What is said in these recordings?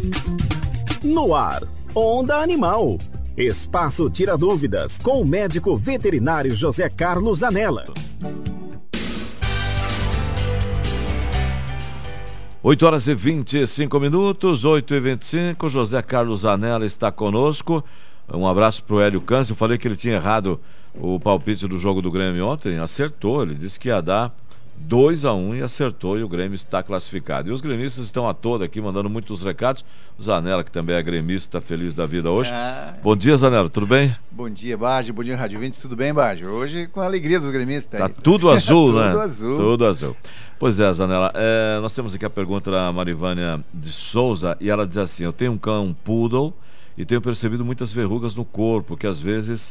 No ar, Onda Animal. Espaço Tira Dúvidas com o médico veterinário José Carlos Zanella. 8h25, 8h25, José Carlos Zanella está conosco. Um abraço para o Hélio Câncer. Eu falei que ele tinha errado o palpite do jogo do Grêmio ontem, acertou. Ele disse que ia dar 2-1 e acertou, e o Grêmio está classificado. E os gremistas estão a toda aqui, mandando muitos recados. O Zanella, que também é gremista, está feliz da vida hoje. Bom dia, Zanella, tudo bem? Bom dia, Baggio. Bom dia, Rádio Vintes. Tudo bem, Baggio? Hoje com a alegria dos gremistas. Tá tudo azul, né? Tudo azul. Tudo azul. Pois é, Zanella, nós temos aqui a pergunta da Marivânia de Souza, e ela diz assim: eu tenho um cão poodle e tenho percebido muitas verrugas no corpo, que às vezes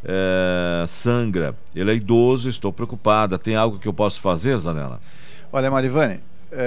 sangra. Ele é idoso, estou preocupada. Tem algo que eu posso fazer, Zanella? Olha, Marivânia,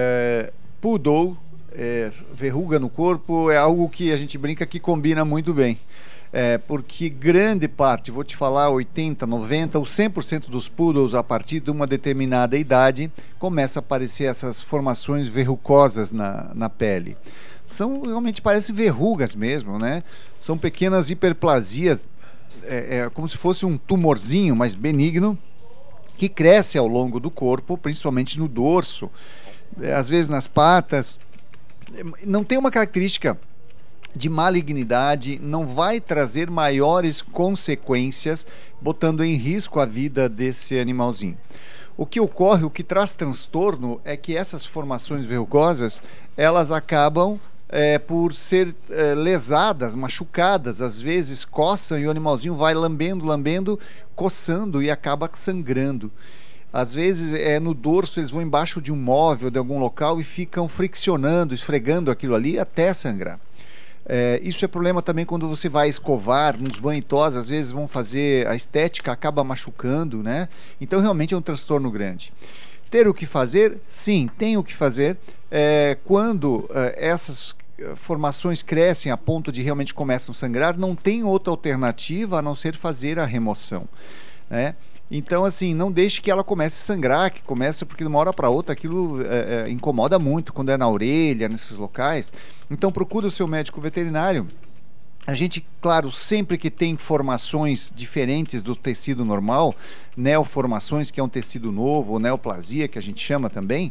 poodle, verruga no corpo, é algo que a gente brinca que combina muito bem. Porque grande parte, vou te falar, 80%, 90% ou 100% dos poodles, a partir de uma determinada idade, começa a aparecer essas formações verrucosas na pele. Realmente parecem verrugas mesmo, né? São pequenas hiperplasias, como se fosse um tumorzinho, mas benigno, que cresce ao longo do corpo, principalmente no dorso, às vezes nas patas. Não tem uma característica de malignidade, não vai trazer maiores consequências, botando em risco a vida desse animalzinho. O que ocorre, o que traz transtorno, é que essas formações verrucosas, elas acabam por ser lesadas, machucadas, às vezes coçam e o animalzinho vai lambendo, coçando e acaba sangrando. Às vezes no dorso, eles vão embaixo de um móvel, de algum local, e ficam friccionando, esfregando aquilo ali até sangrar. Isso é problema também quando você vai escovar nos banhos, às vezes vão fazer a estética, acaba machucando, né? Então realmente é um transtorno grande. Ter o que fazer? Sim, tem o que fazer. Quando essas formações crescem a ponto de realmente começam a sangrar, não tem outra alternativa a não ser fazer a remoção, né? Então, assim, não deixe que ela comece a sangrar, porque de uma hora para outra aquilo incomoda muito, quando é na orelha, nesses locais. Então, procure o seu médico veterinário. A gente, claro, sempre que tem formações diferentes do tecido normal, neoformações, que é um tecido novo, ou neoplasia, que a gente chama também,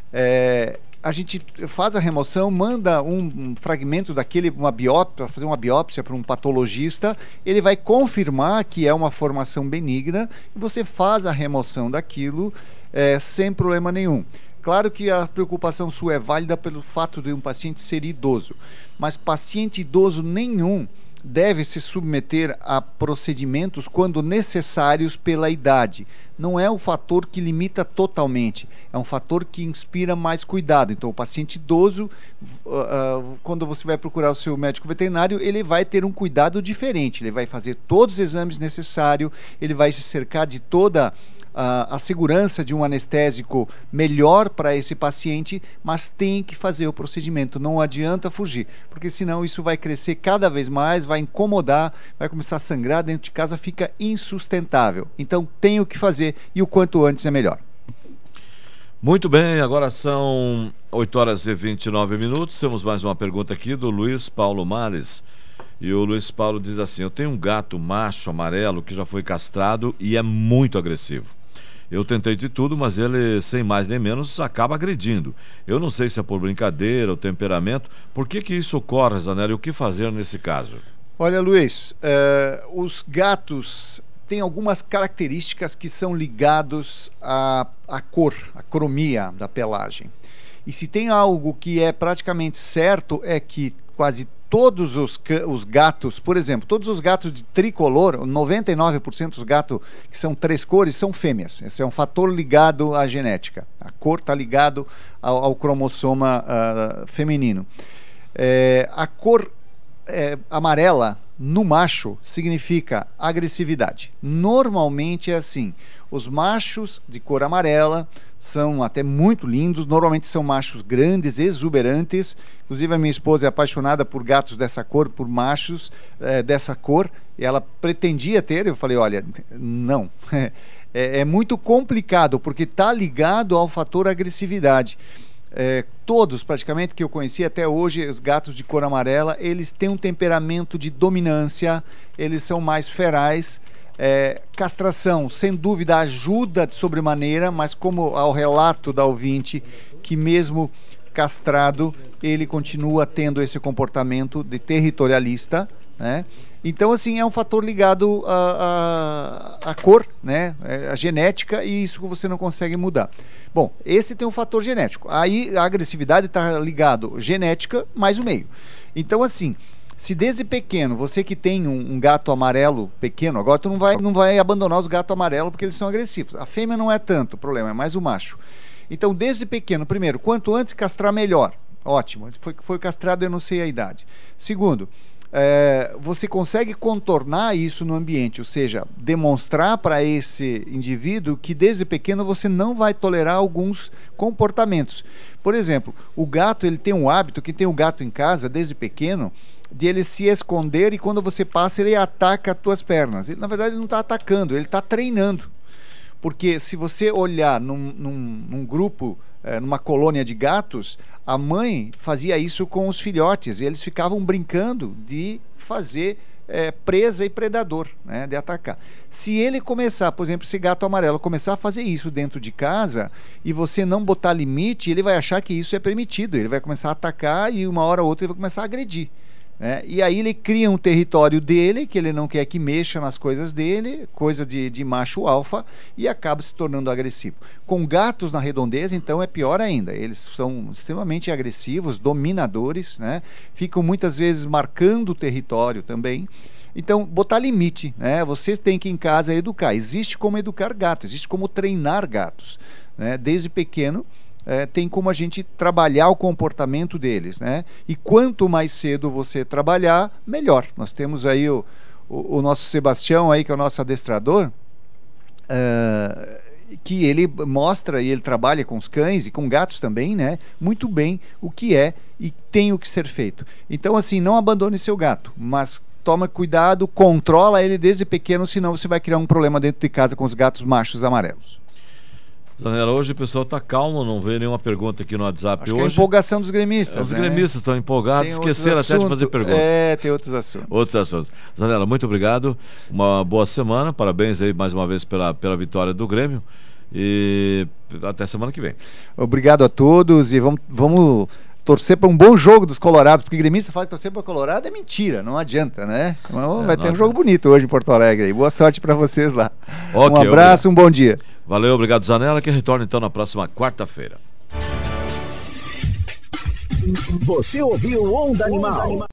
a gente faz a remoção, manda um fragmento daquele, para fazer uma biópsia para um patologista, ele vai confirmar que é uma formação benigna e você faz a remoção daquilo sem problema nenhum. Claro que a preocupação sua é válida pelo fato de um paciente ser idoso, mas paciente idoso nenhum deve se submeter a procedimentos quando necessários pela idade. Não é um fator que limita totalmente, é um fator que inspira mais cuidado. Então, o paciente idoso, quando você vai procurar o seu médico veterinário, ele vai ter um cuidado diferente, ele vai fazer todos os exames necessários, ele vai se cercar de toda a segurança de um anestésico melhor para esse paciente, mas tem que fazer o procedimento, não adianta fugir, porque senão isso vai crescer cada vez mais, vai incomodar, vai começar a sangrar dentro de casa, fica insustentável. Então tem o que fazer e o quanto antes é melhor. Muito bem, agora são 8h29, temos mais uma pergunta aqui do Luiz Paulo Males. E o Luiz Paulo diz assim: eu tenho um gato macho amarelo que já foi castrado e é muito agressivo. Eu tentei de tudo, mas ele, sem mais nem menos, acaba agredindo. Eu não sei se é por brincadeira ou temperamento. Por que isso ocorre, Zanella, e o que fazer nesse caso? Olha, Luiz, os gatos têm algumas características que são ligados à cor, à cromia da pelagem. E se tem algo que é praticamente certo, é que quase todos os gatos, por exemplo, todos os gatos de tricolor, 99% dos gatos que são 3 cores são fêmeas. Esse é um fator ligado à genética. A cor está ligado ao cromossoma feminino. A cor amarela no macho significa agressividade. Normalmente é assim. Os machos de cor amarela são até muito lindos, normalmente são machos grandes, exuberantes. Inclusive a minha esposa é apaixonada por gatos dessa cor, por machos dessa cor. E ela pretendia ter, eu falei, olha, não. É muito complicado, porque está ligado ao fator agressividade. todos praticamente que eu conheci até hoje, os gatos de cor amarela, eles têm um temperamento de dominância, eles são mais ferais. Castração, sem dúvida, ajuda de sobremaneira, mas como ao relato da ouvinte, que mesmo castrado, ele continua tendo esse comportamento de territorialista, né? Então, assim, é um fator ligado à cor, né? A genética, e isso você não consegue mudar. Bom, esse tem um fator genético. Aí a agressividade está ligado genética mais o meio. Então, assim, se desde pequeno, você que tem um gato amarelo pequeno, agora tu não vai abandonar os gatos amarelos porque eles são agressivos. A fêmea não é tanto o problema, é mais o macho. Então, desde pequeno, primeiro, quanto antes castrar, melhor. Ótimo, foi castrado, eu não sei a idade. Segundo, você consegue contornar isso no ambiente, ou seja, demonstrar para esse indivíduo que desde pequeno você não vai tolerar alguns comportamentos. Por exemplo, o gato, ele tem um hábito, quem tem um gato em casa desde pequeno, de ele se esconder, e quando você passa ele ataca as tuas pernas. Ele, na verdade, não está atacando, ele está treinando. Porque se você olhar num grupo, numa colônia de gatos, a mãe fazia isso com os filhotes, e eles ficavam brincando de fazer presa e predador, né, de atacar. Se ele começar, por exemplo, esse gato amarelo começar a fazer isso dentro de casa e você não botar limite, ele vai achar que isso é permitido, ele vai começar a atacar e uma hora ou outra ele vai começar a agredir. E aí ele cria um território dele, que ele não quer que mexa nas coisas dele, coisa de macho alfa, e acaba se tornando agressivo. Com gatos na redondeza, então, é pior ainda. Eles são extremamente agressivos, dominadores, né? Ficam muitas vezes marcando o território também. Então, botar limite, né? Vocês têm que em casa educar. Existe como educar gatos, existe como treinar gatos, né? Desde pequeno. Tem como a gente trabalhar o comportamento deles, né? E quanto mais cedo você trabalhar, melhor. Nós temos aí o nosso Sebastião aí, que é o nosso adestrador, que ele mostra, e ele trabalha com os cães e com gatos também, né? Muito bem o que é e tem o que ser feito. Então, assim, não abandone seu gato, mas toma cuidado, controla ele desde pequeno, senão você vai criar um problema dentro de casa com os gatos machos amarelos. Zanella, hoje o pessoal está calmo, não veio nenhuma pergunta aqui no WhatsApp. Acho hoje. Que é a empolgação dos gremistas. Os gremistas estão empolgados, esqueceram até de fazer perguntas. Tem outros assuntos. Outros assuntos. Zanella, muito obrigado. Uma boa semana. Parabéns aí mais uma vez pela vitória do Grêmio. E até semana que vem. Obrigado a todos e vamos torcer para um bom jogo dos Colorados, porque gremista fala que torcer para Colorado é mentira, não adianta, né? Vai ter um jogo bonito hoje em Porto Alegre aí. Boa sorte para vocês lá. Um abraço, um bom dia. Valeu, obrigado, Zanella, que retorna então na próxima quarta-feira. Você ouviu Onda Animal.